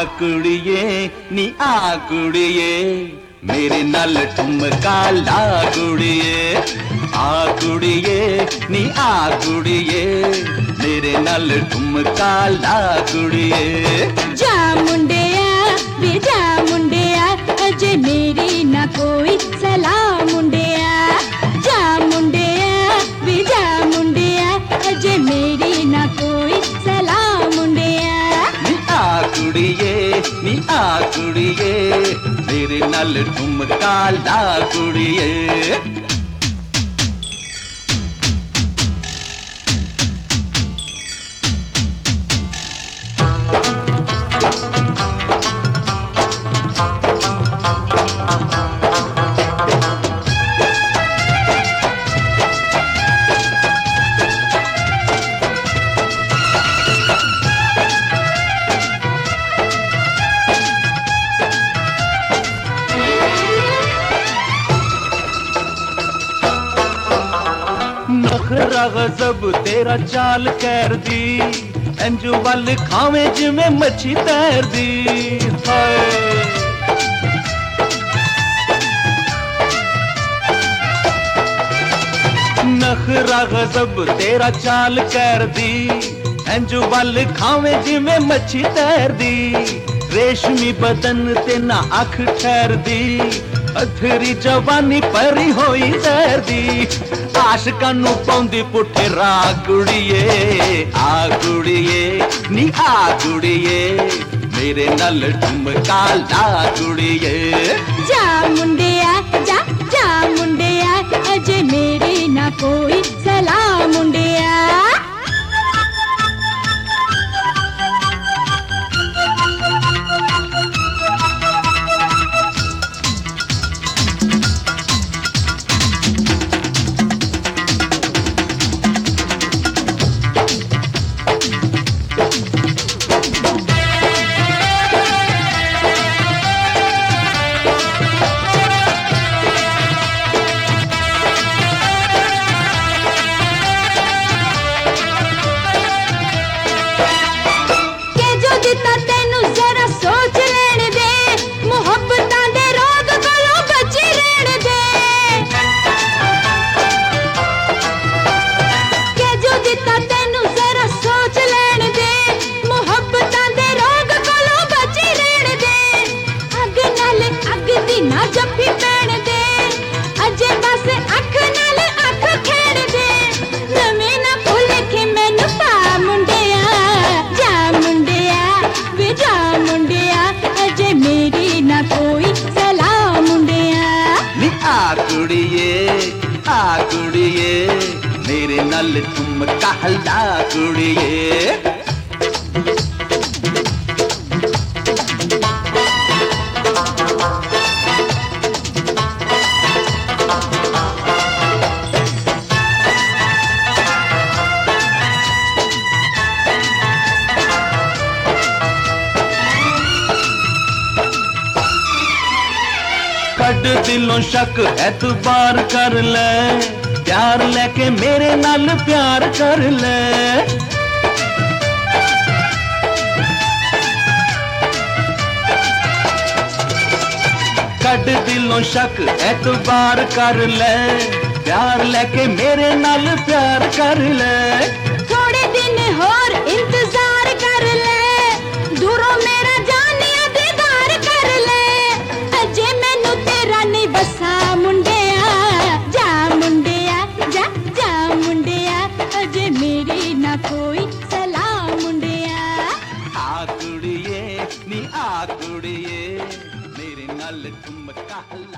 कुड़िए नी आ कुड़िए मेरे नाल ठुमका ला कुड़िए आ कुड़िए नी आ कुड़िए मेरे नाल ठुमका ला कुड़िए जा मुंडिया वे जा मुंडिया अजे मेरी ना कोई सलाह मुंडिया जा मुंडिया वे जा मुंडिया अजे मेरी ना कोई सलाह मुंडिया नी आ कुड़िए मेरे नाल ठुमका ला कुड़िए नखरा गजब तेरा चाल कर दी अंजू वाल खावे जिमें मच्छी तैर दी नखरा गजब तेरा चाल कर दी अंजू वाल खावे जिमें मच्छी तैर दी रेशमी बदन ते ना अख ठहर दी अथरी जवानी परी होई तैर दी आशकां नू पौंदी पुठे राह कुड़िए नी आ कुड़िए मेरे नाल ठुमका ला कुड़िए जा मुंडिया जा मुंडिया अजे मेरी ना कोई सलाह मुंडिया आ कुड़िए मेरे नाल ठुमका ला कुड़िए कड दिलों शक एतबार कर ले प्यार लेके मेरे नाल प्यार कर ले कड दिलों शक एतबार कर ले प्यार लेके मेरे नाल प्यार कर ले थोड़े दिन और इंतजार कर ले दूरों मेरा जानिया दीदार कर ले अजे मैनू तेरा नहीं बसा मुंडिया जा मुंडिया अजे मेरी ना कोई सलाह मुंडिया आ कुड़िए नी आ कुड़िए मेरे नाल ठुमका